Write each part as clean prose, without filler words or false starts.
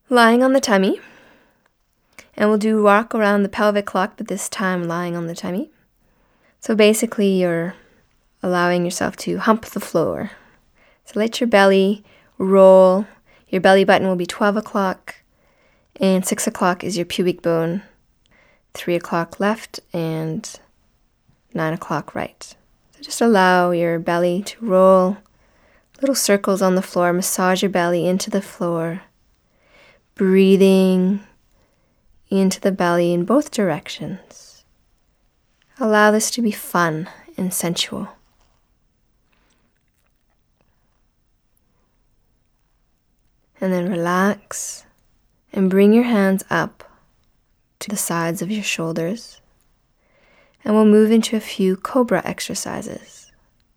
Lying on the tummy. And we'll do rock around the pelvic clock, but this time lying on the tummy. So basically you're allowing yourself to hump the floor. So let your belly roll. Your belly button will be 12 o'clock, and 6 o'clock is your pubic bone. 3 o'clock left and 9 o'clock right. So just allow your belly to roll. Little circles on the floor. Massage your belly into the floor. Breathing into the belly in both directions. Allow this to be fun and sensual. And then relax and bring your hands up to the sides of your shoulders. And we'll move into a few cobra exercises.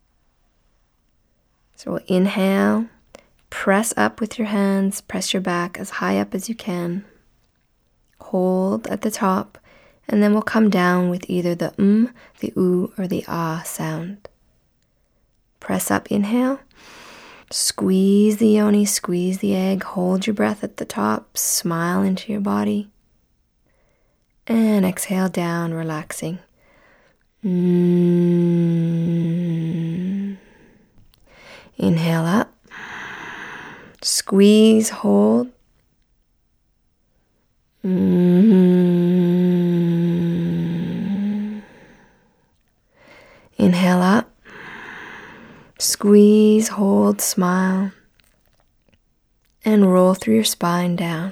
So we'll inhale, press up with your hands, press your back as high up as you can. Hold at the top, and then we'll come down with either the the oo, or the ah sound. Press up, inhale. Squeeze the yoni, squeeze the egg. Hold your breath at the top. Smile into your body. And exhale down, relaxing. Inhale up. Squeeze, hold. Inhale up. Squeeze, hold, smile. And roll through your spine down.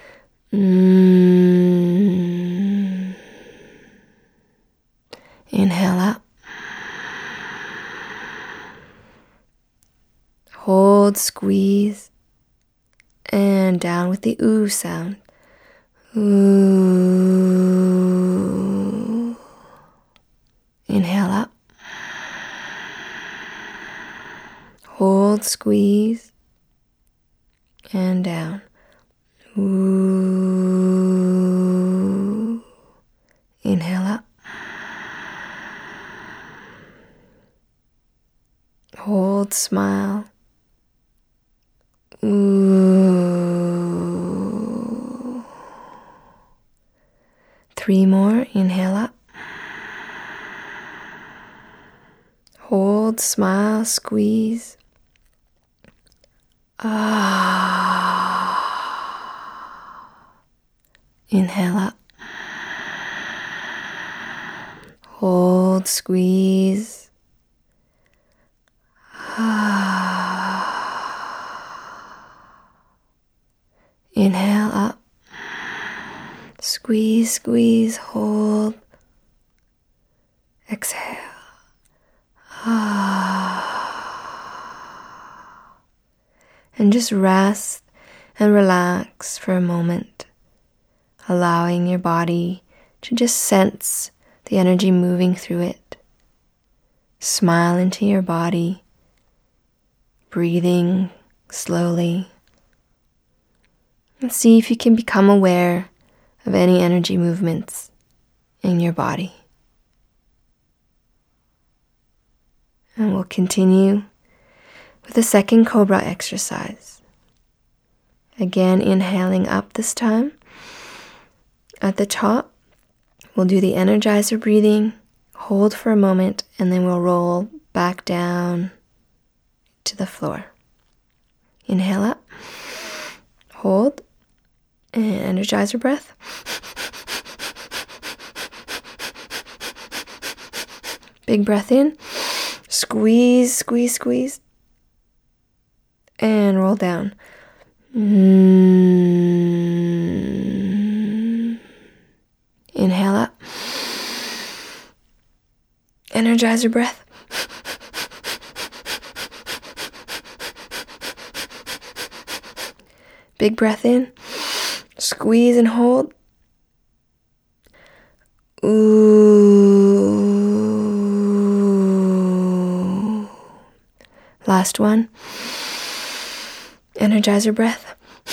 Inhale up. Hold, squeeze. And down with the oo sound. Ooh. Inhale up. Hold, squeeze, and down. Ooh. Inhale up. Hold, smile. Ooh. 3 more. Inhale up. Hold, smile, squeeze. Inhale up. Hold, squeeze. Inhale up. Squeeze, squeeze, hold. Exhale. And just rest and relax for a moment, allowing your body to just sense the energy moving through it. Smile into your body, breathing slowly, and see if you can become aware of any energy movements in your body. And we'll continue with the second cobra exercise. Again, inhaling up this time. At the top, we'll do the energizer breathing, hold for a moment, and then we'll roll back down to the floor. Inhale up, hold, and energizer breath. Big breath in, squeeze, squeeze, squeeze, and roll down. Inhale up, energizer breath. Big breath in, squeeze and hold. Ooh. Last one. Energizer breath.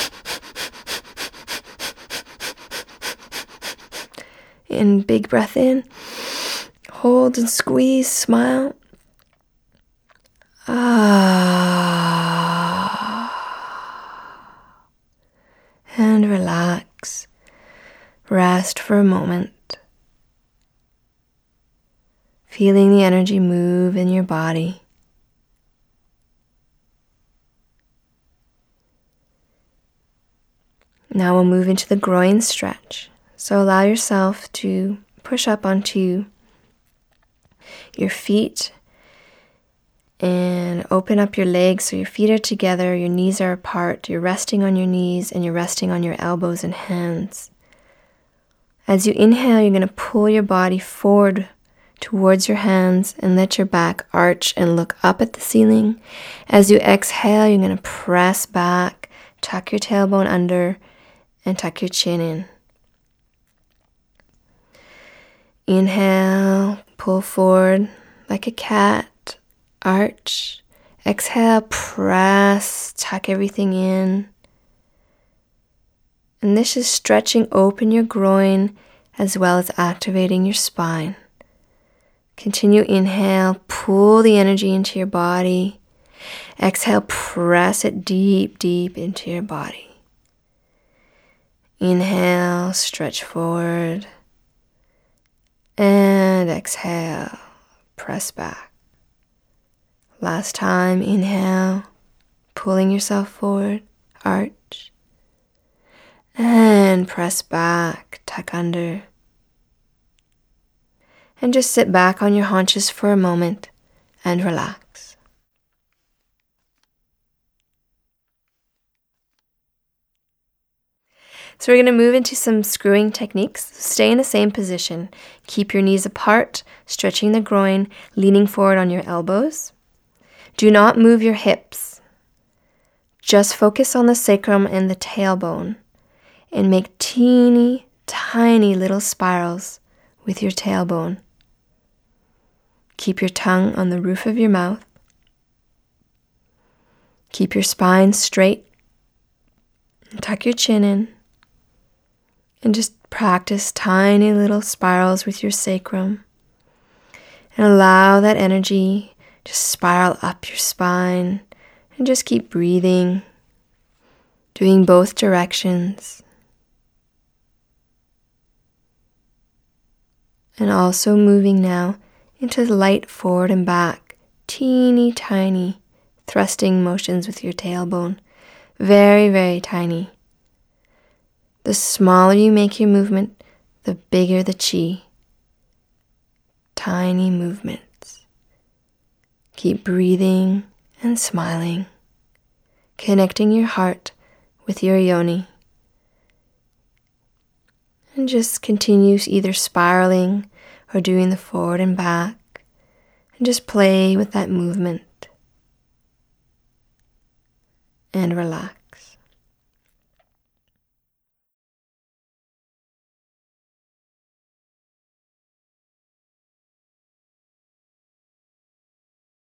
And big breath in. Hold and squeeze, smile. and relax. Rest for a moment. Feeling the energy move in your body. Now we'll move into the groin stretch. So allow yourself to push up onto your feet and open up your legs so your feet are together, your knees are apart, you're resting on your knees and you're resting on your elbows and hands. As you inhale, you're going to pull your body forward towards your hands and let your back arch and look up at the ceiling. As you exhale, you're going to press back, tuck your tailbone under, and tuck your chin in. Inhale, pull forward like a cat, arch. Exhale, press, tuck everything in. And this is stretching open your groin as well as activating your spine. Continue, inhale, pull the energy into your body. Exhale, press it deep, deep into your body. Inhale, stretch forward. And exhale, press back. Last time, inhale, pulling yourself forward, arch. And press back, tuck under. And just sit back on your haunches for a moment and relax. So we're going to move into some screwing techniques. Stay in the same position. Keep your knees apart, stretching the groin, leaning forward on your elbows. Do not move your hips. Just focus on the sacrum and the tailbone and make teeny, tiny little spirals with your tailbone. Keep your tongue on the roof of your mouth. Keep your spine straight. Tuck your chin in. And just practice tiny little spirals with your sacrum. And allow that energy to spiral up your spine. And just keep breathing, doing both directions. And also moving now into the light forward and back, teeny tiny thrusting motions with your tailbone. Very, very tiny. The smaller you make your movement, the bigger the chi. Tiny movements. Keep breathing and smiling, connecting your heart with your yoni. And just continue either spiraling or doing the forward and back. And just play with that movement. And relax.